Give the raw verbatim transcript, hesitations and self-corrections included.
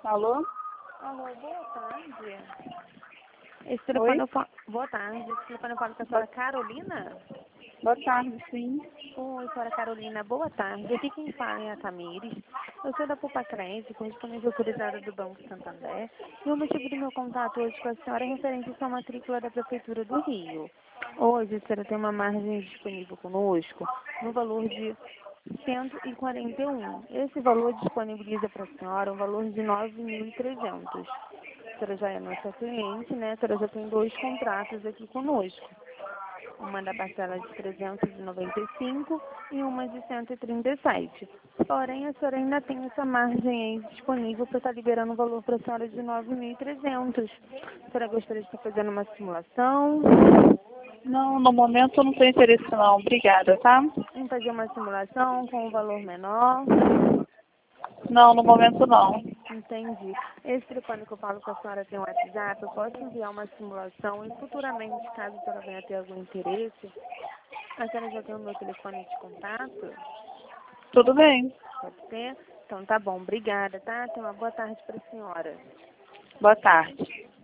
Alô? Alô, boa tarde. Esse Oi? telefone eu falo... Boa tarde. Esse telefone eu falo com a senhora Carolina? Boa tarde, sim. Oi, senhora Carolina, boa tarde. Aqui quem fala é a Tamires. Eu sou da Poupa Crédito, correspondente autorizada do Banco Santander. E o motivo do meu contato hoje com a senhora é referente à sua matrícula da Prefeitura do Rio. Hoje a senhora tem uma margem disponível conosco no valor de cento e quarenta e um. Esse valor disponibiliza para a senhora um valor de nove mil e trezentos. A senhora já é nossa cliente, né? A senhora já tem dois contratos aqui conosco. Uma da parcela de trezentos e noventa e cinco e uma de cento e trinta e sete. Porém, a senhora ainda tem essa margem aí disponível para estar liberando o valor para a senhora de nove mil e trezentos. A senhora gostaria de estar fazendo uma simulação? Não, no momento eu não tenho interesse não. Obrigada, tá? Em fazer uma simulação com um valor menor? Não, no momento não. Entendi. Esse telefone que eu falo com a senhora tem um WhatsApp, eu posso enviar uma simulação e futuramente, caso a senhora venha a ter algum interesse, a senhora já tem o meu telefone de contato? Tudo bem. Pode ser? Então tá bom, obrigada, tá? Tenha uma boa tarde para a senhora. Boa tarde.